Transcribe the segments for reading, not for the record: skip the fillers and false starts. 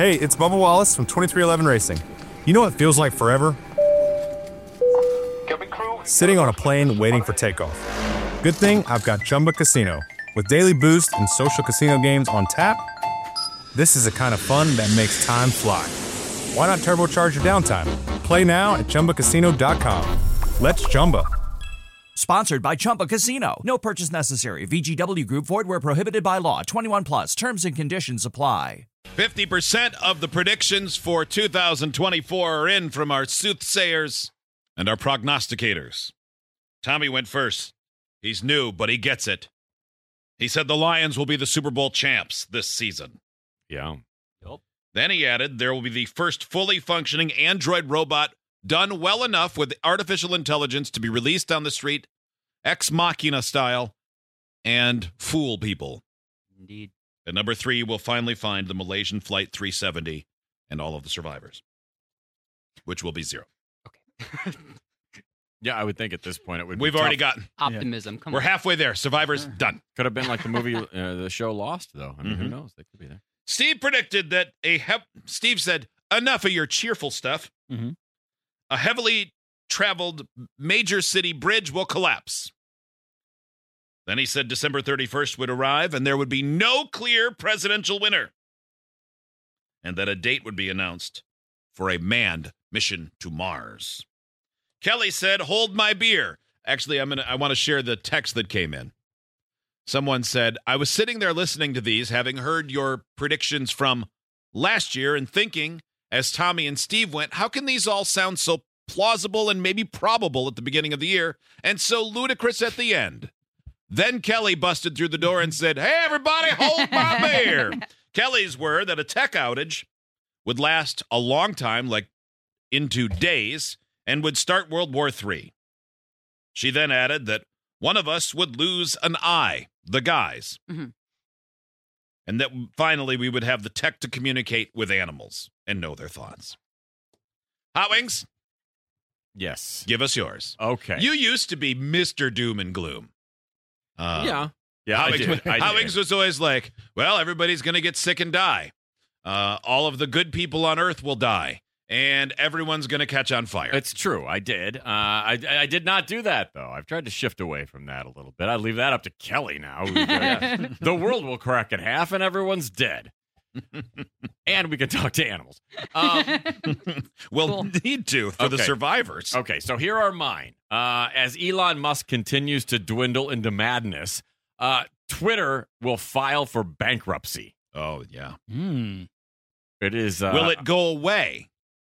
Hey, it's Bubba Wallace from 2311 Racing. You know what feels like forever? Sitting on a plane waiting for takeoff. Good thing I've got Chumba Casino. With daily boost and social casino games on tap, this is the kind of fun that makes time fly. Why not turbocharge your downtime? Play now at ChumbaCasino.com. Let's Chumba. Sponsored by Chumba Casino. No purchase necessary. VGW Group. Void where prohibited by law. 21 plus. Terms and conditions apply. 50% of the predictions for 2024 are in from our soothsayers and our prognosticators. Tommy went first. He's new, but he gets it. He said the Lions will be the Super Bowl champs this season. Yeah. Yep. Then he added there will be the first fully functioning Android robot done well enough with artificial intelligence to be released on the street, ex machina style, and fool people. Indeed. At number 3, we'll finally find the Malaysian Flight 370 and all of the survivors, which will be 0. Okay. Yeah, I would think at this point it would be We've already gotten optimism. Come We're on. halfway there. Survivors, done. Could have been like the movie, the show Lost, though. I mean, who Mhm. knows? They could be there. Steve predicted that Steve said, enough of your cheerful stuff. Mhm. A heavily traveled major city bridge will collapse. Then he said December 31st would arrive and there would be no clear presidential winner. And that a date would be announced for a manned mission to Mars. Kelly said, hold my beer. Actually, I want to share the text that came in. Someone said, I was sitting there listening to these, having heard your predictions from last year and thinking, as Tommy and Steve went, how can these all sound so plausible and maybe probable at the beginning of the year and so ludicrous at the end? Then Kelly busted through the door and said, hey, everybody, hold my beer. Kelly's were that a tech outage would last a long time, like into days, and would start World War III. She then added that one of us would lose an eye, the guys, and that finally we would have the tech to communicate with animals and know their thoughts. Hot Wings, Yes. give us yours. Okay. You used to be Mr. Doom and Gloom. Yeah. Yeah, Hot I Wings, did. Hot Wings was always like, well, everybody's going to get sick and die. All of the good people on Earth will die, and everyone's going to catch on fire. It's true. I did. I did not do that, though. I've tried to shift away from that a little bit. I leave that up to Kelly now. The world will crack in half and everyone's dead. And we can talk to animals. We'll need to for the Okay. survivors. Okay, so here are mine. As Elon Musk continues to dwindle into madness, Twitter will file for bankruptcy. Oh, yeah. It is. Will it go away?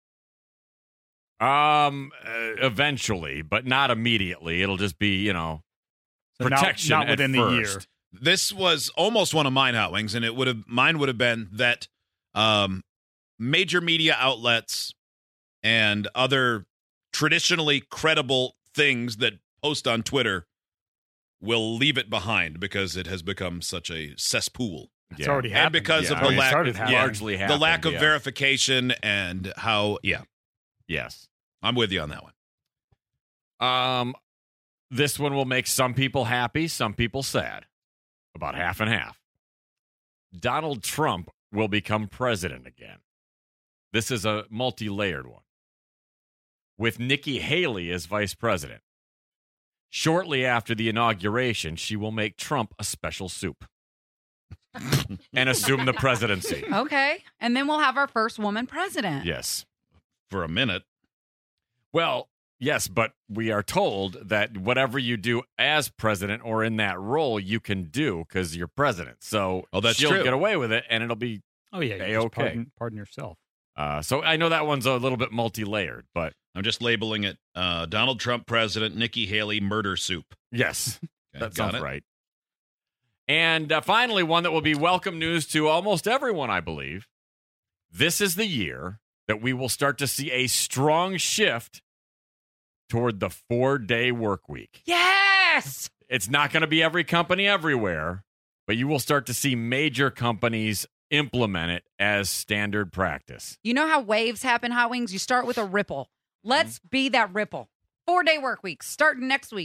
Eventually, but not immediately. It'll just be, So protection not at within the year. first. This was almost one of mine, Hot Wings, and mine would have been that major media outlets and other traditionally credible things that post on Twitter will leave it behind because it has become such a cesspool. It's already happened. And because of Yeah, the lack, started happening. largely the happened, lack of yeah. verification and how, Yes. I'm with you on that one. This one will make some people happy, some people sad. About half and half. Donald Trump will become president again. This is a multi-layered one. With Nikki Haley as vice president. Shortly after the inauguration, she will make Trump a special soup and assume the presidency. Okay. And then we'll have our first woman president. Yes. For a minute. Well, yes, but we are told that whatever you do as president or in that role, you can do because you're president. So that's she'll true. get away with it, and it'll be Oh, yeah. You just A-okay. pardon yourself. so I know that one's a little bit multi-layered, but I'm just labeling it Donald Trump president, Nikki Haley murder soup. yes, Okay, that got sounds it? right. And finally, one that will be welcome news to almost everyone, I believe. This is the year that we will start to see a strong shift toward the 4-day work week. Yes. It's not going to be every company everywhere, but you will start to see major companies implement it as standard practice. You know how waves happen, Hot Wings? You start with a ripple. Let's be that ripple. 4-day work week starting next week.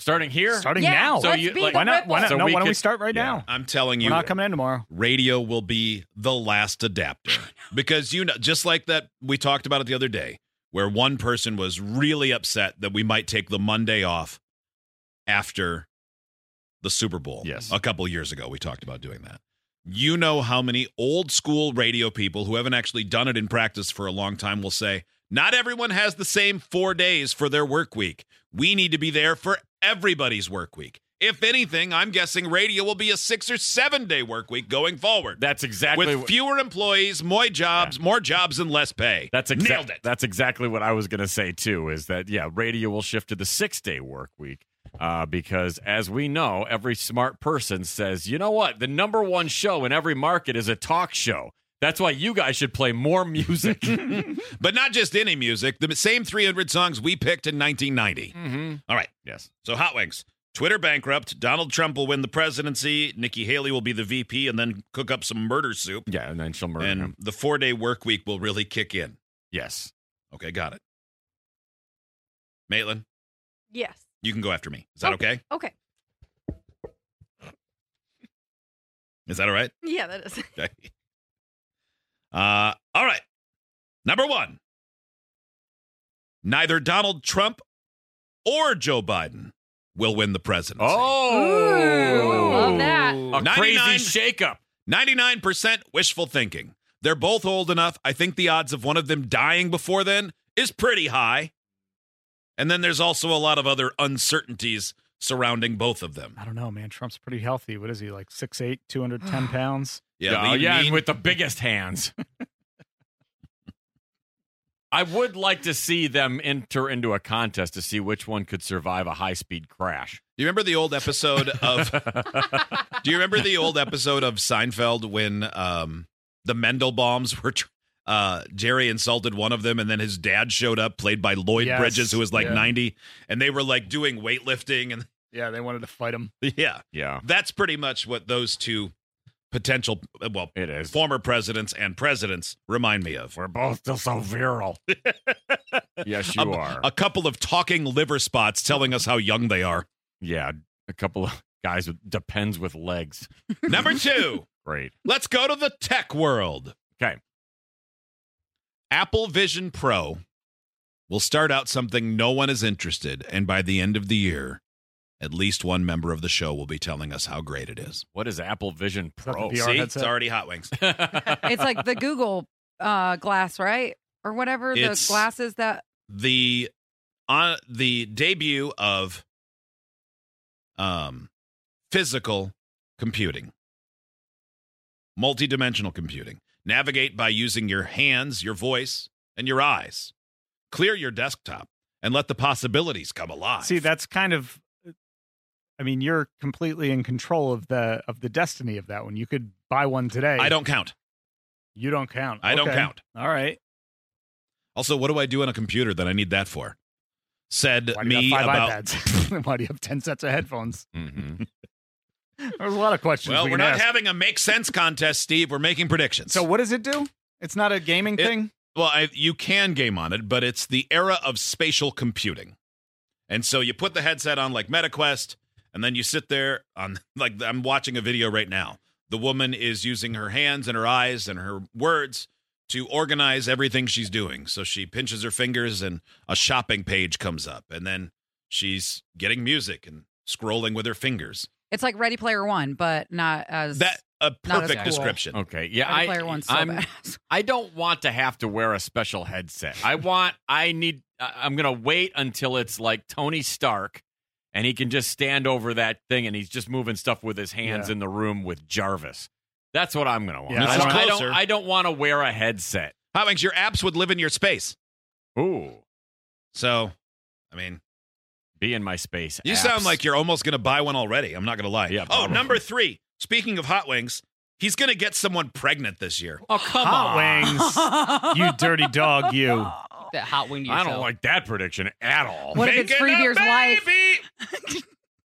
Starting here? Starting Yeah, now. So let's you- be like- the Why not? Why not? So No, we why don't we could- start right yeah. now? I'm telling We're you, not coming in tomorrow. radio will be the last adapter because just like that we talked about it the other day, where one person was really upset that we might take the Monday off after the Super Bowl. Yes. A couple years ago, we talked about doing that. You know how many old school radio people who haven't actually done it in practice for a long time will say, not everyone has the same 4 days for their work week. We need to be there for everybody's work week. If anything, I'm guessing radio will be a 6 or 7 day work week going forward. That's exactly With fewer employees, more jobs, and less pay. Nailed it. That's exactly what I was going to say, too, is that, radio will shift to the 6-day work week. Because as we know, every smart person says, you know what? The number one show in every market is a talk show. That's why you guys should play more music. But not just any music. The same 300 songs we picked in 1990. Mm-hmm. All right. Yes. So Hot Wings. Twitter bankrupt. Donald Trump will win the presidency. Nikki Haley will be the VP and then cook up some murder soup. Yeah, and then she'll murder And him. the 4-day work week will really kick in. Yes. Okay, got it. Maitland, Yes. you can go after me. Is that okay? Okay. Is that all right? Yeah, that is. Okay. All right. Number 1. Neither Donald Trump or Joe Biden will win the presidency. Oh, love that. A 99 crazy shakeup. 99% wishful thinking. They're both old enough. I think the odds of one of them dying before then is pretty high. And then there's also a lot of other uncertainties surrounding both of them. I don't know, man. Trump's pretty healthy. What is he, like 6'8", 210 pounds? Yeah, And with the biggest hands. I would like to see them enter into a contest to see which one could survive a high-speed crash. Do you remember the old episode of Do you remember the old episode of Seinfeld when the Mendelbaums were Jerry insulted one of them and then his dad showed up, played by Lloyd Yes, Bridges, who was like yeah. 90, and they were like doing weightlifting and Yeah, they wanted to fight him. yeah. Yeah, That's pretty much what those two potential it is. former presidents and presidents remind me of. We're both still so virile. Yes, you are. A couple of talking liver spots telling us how young they are. Yeah, a couple of guys with depends with legs. Number 2, Great. let's go to the tech world. Okay. Apple Vision Pro will start out something no one is interested, and by the end of the year, at least one member of the show will be telling us how great it is. What is Apple Vision that the Pro? VR See, headset? it's already Hot Wings. It's like the Google glass, right? Or whatever It's- the glasses that. The debut of physical computing, multidimensional computing. Navigate by using your hands, your voice, and your eyes. Clear your desktop and let the possibilities come alive. See, that's kind of. I mean, you're completely in control of the destiny of that one. You could buy one today. I don't count. You don't count. I don't Okay. count. All right. Also, what do I do on a computer that I need that for? Said Why do you me have 5 about. iPads? Why do you have 10 sets of headphones? Mhm. There's a lot of questions. Well, we we're can not ask. having a make sense contest, Steve. We're making predictions. So what does it do? It's not a gaming thing? Well, you can game on it, but it's the era of spatial computing. And so you put the headset on like MetaQuest, and then you sit there on, like, I'm watching a video right now. The woman is using her hands and her eyes and her words to organize everything she's doing. So she pinches her fingers and a shopping page comes up, and then she's getting music and scrolling with her fingers. It's like Ready Player One, but not as That a Not as perfect cool. description. Okay. Yeah, Ready Player One's so bad. I don't want to have to wear a special headset. I'm going to wait until it's like Tony Stark and he can just stand over that thing and he's just moving stuff with his hands Yeah. in the room with Jarvis. That's what I'm going to want. Yeah, This is closer. I don't want to wear a headset. Hot Wings, your apps would live in your space. Ooh. So, I mean, Be in my space. you apps. sound like you're almost going to buy one already. I'm not going to lie. Yeah, Oh, probably. number 3. Speaking of Hot Wings, he's going to get someone pregnant this year. Oh, come Hot on. Wings. You dirty dog, you. That hot wing to I yourself. don't like that prediction at all. What if it's Making Free a Beer's wife? baby!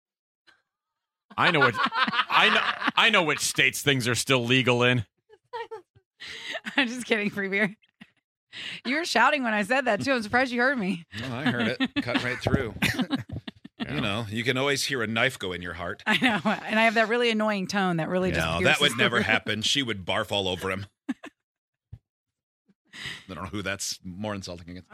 I know which states things are still legal in. I'm just kidding, Free Beer. You were shouting when I said that too. I'm surprised you heard me. Oh, I heard it. Cut right through. You know, you can always hear a knife go in your heart. I know, and I have that really annoying tone that really just No, that pierces would never through. happen. She would barf all over him. I don't know who that's more insulting against.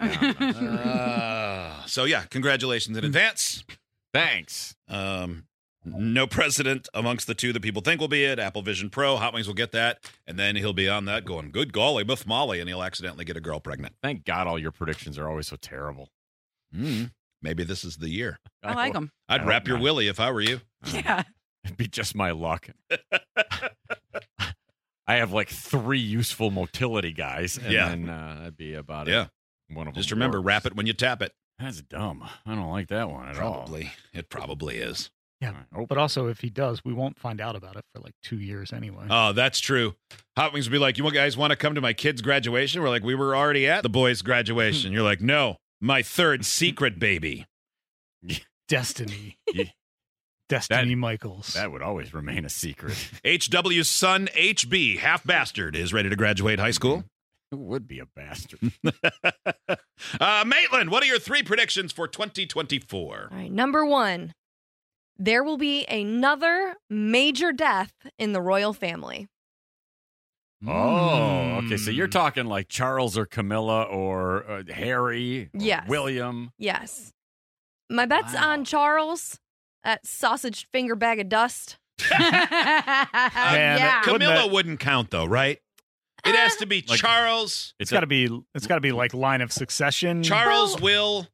So yeah, congratulations in advance. Thanks. No president amongst the two that people think will be it. Apple Vision Pro, Hot Wings will get that, and then he'll be on that going, good golly, Muff Molly, and he'll accidentally get a girl pregnant. Thank God all your predictions are always so terrible. Maybe this is the year. I like them. I'd I wrap hope your not. willy if I were you. Yeah. It'd be just my luck. I have like 3 useful motility guys, and Yeah. then that'd be about Yeah. it. One of Just them remember, works. wrap it when you tap it. That's dumb. I don't like that one at all. Probably. It probably is. Yeah, Oh, but also if he does, we won't find out about it for like 2 years anyway. Oh, that's true. Hot Wings would be like, you guys want to come to my kid's graduation? We're like, we were already at the boys' graduation. You're like, no, my third secret baby. Destiny. Yeah. Destiny Michaels. that would always remain a secret. HW's son, HB, half bastard, is ready to graduate high school. Who would be a bastard? Maitland, what are your 3 predictions for 2024? All right, number 1. There will be another major death in the royal family. Oh, okay. So you're talking like Charles or Camilla or Harry, or Yes. William. Yes. My bet's Wow. on Charles, that sausage finger bag of dust. Man, yeah. wouldn't Camilla that- wouldn't count, though, right? It has to be Like- Charles, It's got to be like line of succession. Charles, Well- Will,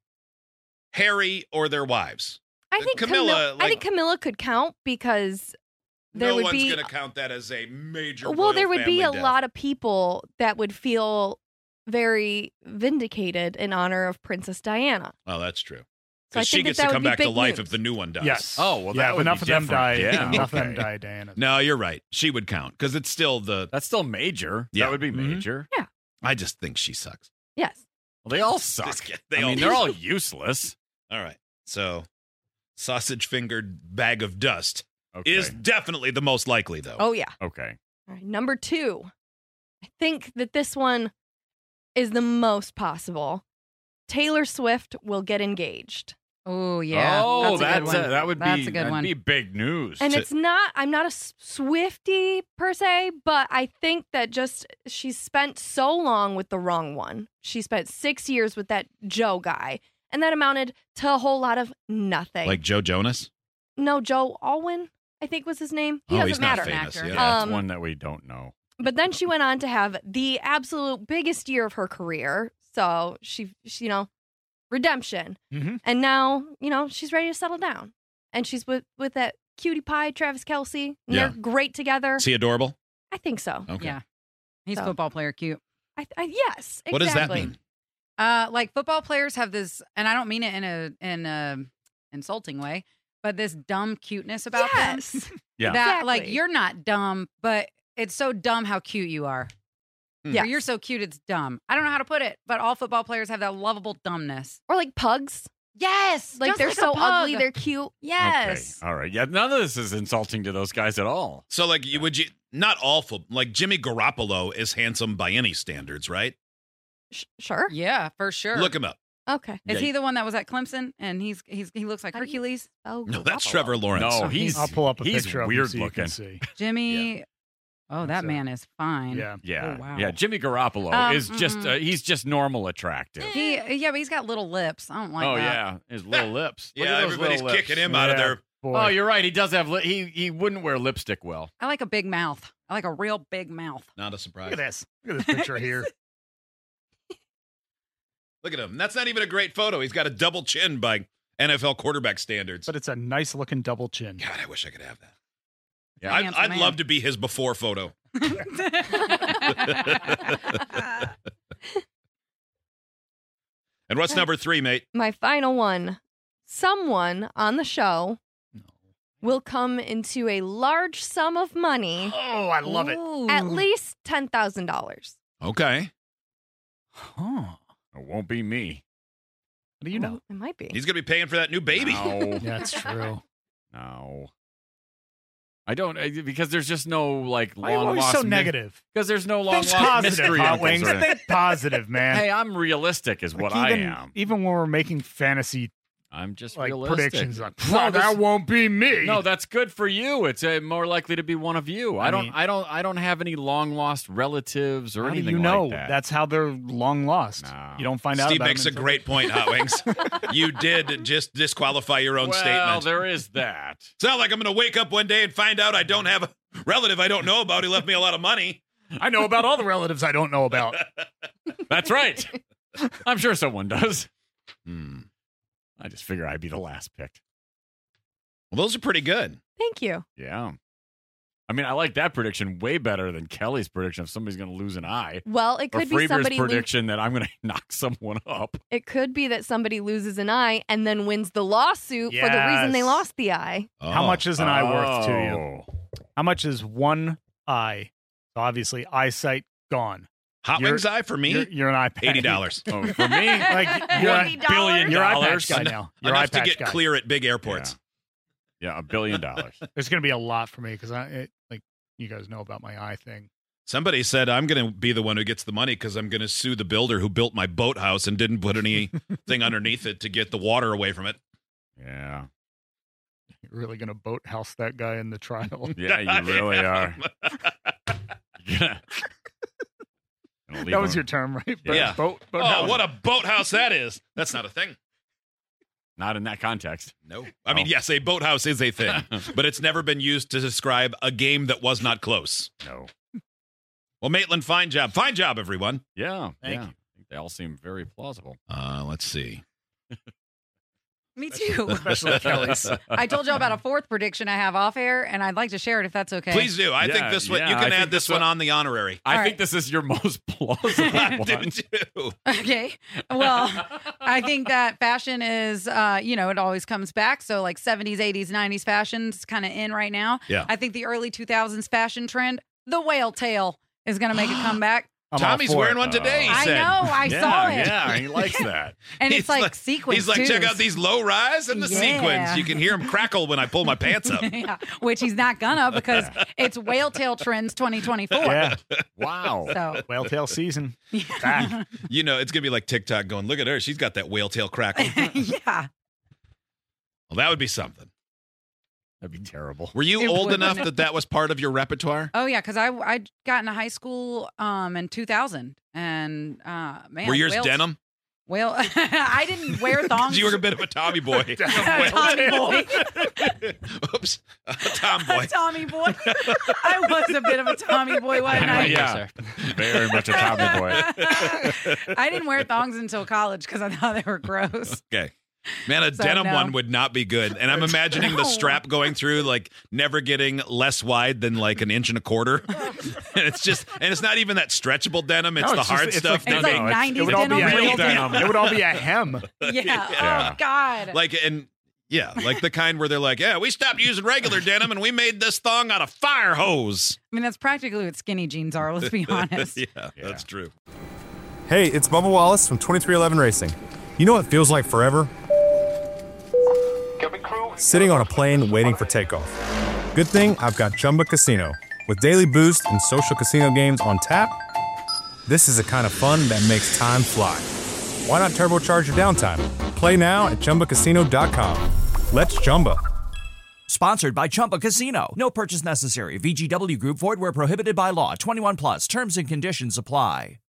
Harry, or their wives. I think Camilla, I think Camilla could count because there no would one's be going to count that as a major. well, there royal would be a family death. lot of people that would feel very vindicated in honor of Princess Diana. Oh, that's true. So I Because she think gets that to would come be back to big life news. if the new one dies. Yes. Oh, well, that yeah. would Enough be of them different. die. Yeah, Enough of okay. them die, Diana. No, you're right. She would count because it's still the. That's still major. Yeah. That would be Mhm. major. I just think she sucks. Yes. Well, they all suck. Just kidding. They I all mean, they're all useless. All right. So, sausage fingered bag of dust Okay. is definitely the most likely, though. Oh yeah. okay. All right, number 2. I think that this one is the most possible. Taylor Swift will get engaged. Oh yeah. Oh, that's a good one. that would be That's a good that'd one. be big news. And So- it's not, I'm not a Swiftie per se, but I think that just she's spent so long with the wrong one. She spent 6 years with that Joe guy, and that amounted to a whole lot of nothing. Like Joe Jonas? No, Joe Alwyn, I think was his name. He Oh, doesn't he's not matter. famous. Actor. Yeah. yeah, it's um, one that we don't know. But then she went on to have the absolute biggest year of her career. So she redemption. Mhm. And now, she's ready to settle down. And she's with that cutie pie, Travis Kelce. And Yeah. they're great together. Is he adorable? I think so. Okay. Yeah. He's a So- football player, cute. Yes, exactly. What does that mean? Like football players have this, and I don't mean it in a insulting way, but this dumb cuteness about them. Yes. Yeah. That like Exactly. you're not dumb, but it's so dumb how cute you are. Yeah. Or you're so cute, it's dumb. I don't know how to put it, but all football players have that lovable dumbness. Or like pugs. Yes, Like just they're a so pug. ugly, they're cute. Yes. Okay. All right. Yeah. None of this is insulting to those guys at all. So, like, not all like Jimmy Garoppolo is handsome by any standards, right? Sure. Yeah, for sure. Look him up. Okay. Is Yeah. he the one that was at Clemson and he looks like How do you- Hercules? Oh, No, that's Garoppolo. Trevor Lawrence. No, he's I'll pull up a he's picture of him weird so you looking. can see. Jimmy. Oh, that So- man is fine. Yeah. Yeah. Oh, wow. Yeah. Jimmy Garoppolo is just he's just normal attractive. But he's got little lips. I don't like Oh that. yeah, his little lips. Look Yeah, at those everybody's little lips. kicking him out of Yeah, there. boy. Oh, you're right. He does have. He wouldn't wear lipstick well. I like a big mouth. I like a real big mouth. Not a Look surprise. at this. Look at this picture here. Look at him. That's not even a great photo. He's got a double chin by NFL quarterback standards. But it's a nice looking double chin. God, I wish I could have that. Yeah. Handsome I'd man. love to be his before photo. And what's number 3, mate? My final one. Someone on the show will come into a large sum of money, Oh, I love it. at least $10,000. Okay. Huh. It won't be me. What do you know? Well, it might be. He's going to be paying for that new baby. No. That's true. No. I don't because there's just no like Why are you long always lost so negative? Because there's no long Think lost positive, mystery Hot uncles Wings. or anything. Think positive, man. Hey, I'm realistic is Like what I even, am. Even when we're making fantasy I'm just like realistic. predictions. Like, No, "Well, that this- won't be me. No, that's good for you. It's more likely to be one of you. I mean- don't have any long lost relatives or How do anything you know? like that. That's how they're long lost. No. You don't find out. Steve about makes a them until- great point, Hot Wings. You did just disqualify your own well, statement. there is that. It's not like I'm going to wake up one day and find out I don't have a relative I don't know about who left me a lot of money. I know about all the relatives I don't know about. That's right. I'm sure someone does. I just figure I'd be the last picked. Well, those are pretty good. Thank you. Yeah. I mean, I like that prediction way better than Kelly's prediction if somebody's going to lose an eye. Well, it Or could be Freeber's somebody. prediction that I'm going to knock someone up. It could be that somebody loses an eye and then wins the lawsuit for the reason they Yes. lost the eye. How much is an eye worth to you? Oh. How much is one eye? So obviously, eyesight gone. Hot You're- Wings eye for me? You're an eye patch. $80. Oh, for me, Like you're $80? billion You're eye dollars. patch guy now. You're Enough eye to patch get guy. clear at big airports. Yeah, $1 billion. There's going to be a lot for me because like you guys know about my eye thing. Somebody said I'm going to be the one who gets the money because I'm going to sue the builder who built my boathouse and didn't put anything underneath it to get the water away from it. Yeah. You're really going to boathouse that guy in the trial. Yeah, you really are. Yeah. That was your term, right? Yeah. Boat. Oh, what a boathouse that is. That's not a thing. Not in that context. No. I mean, yes, a boathouse is a thing, but it's never been used to describe a game that was not close. No. Well, Maitland, fine job. Fine job, everyone. Yeah. Thank yeah. you. I think they all seem very plausible. Let's see. Me too. Especially Kelly's. I told you about a fourth prediction I have off air, and I'd like to share it if that's okay. Please do. I Yeah, think this one, yeah, you I can think add this this one one- on the honorary. I All think right. this is your most plausible I one. do too. Okay. Well, I think that fashion is, it always comes back. So like 70s, 80s, 90s fashion's kind of in right now. Yeah. I think the early 2000s fashion trend, the whale tail, is going to make a comeback. I'm all Tommy's for wearing it. one today, he I said. know. I saw it. Yeah, he likes that. And He's it's like sequins. He's like, too. check out these low rise and the Yeah. sequins. You can hear them crackle when I pull my pants up. Yeah, which he's not gonna because it's whale tail trends 2024. Yeah. Wow. So Whale tail season. Back. You know, it's going to be like TikTok going, look at her. She's got that whale tail crackle. yeah. Well, that would be something. That'd be terrible. Were you It old would. enough that that was part of your repertoire? Oh yeah, because I got into high school in 2000, and man, Were yours whale- denim? Well, I didn't wear thongs. You were a bit of a Tommy boy. Tommy boy. Oops. Tomboy. Tommy boy. I was a bit of a Tommy boy, wasn't I? Yeah. Very much a Tommy boy. I didn't wear thongs until college because I thought they were gross. Okay. Man, a So, denim no. one would not be good. And I'm imagining the No. strap going through, like, never getting less wide than like an inch and a quarter. And it's not even that stretchable denim. It's No, the it's hard just- it's stuff. It's No, like no, 90s it would all be denim. a real denim. It would all be a hem. Yeah. Yeah. Oh God. Like the kind where they're like, yeah, we stopped using regular denim and we made this thong out of fire hose. I mean, that's practically what skinny jeans are. Let's be honest. Yeah, that's true. Hey, it's Bubba Wallace from 2311 Racing. You know what feels like forever? Sitting on a plane waiting for takeoff. Good thing I've got Chumba Casino. With daily boost and social casino games on tap, this is the kind of fun that makes time fly. Why not turbocharge your downtime? Play now at ChumbaCasino.com. Let's Chumba. Sponsored by Chumba Casino. No purchase necessary. VGW Group. Void where prohibited by law. 21 plus. Terms and conditions apply.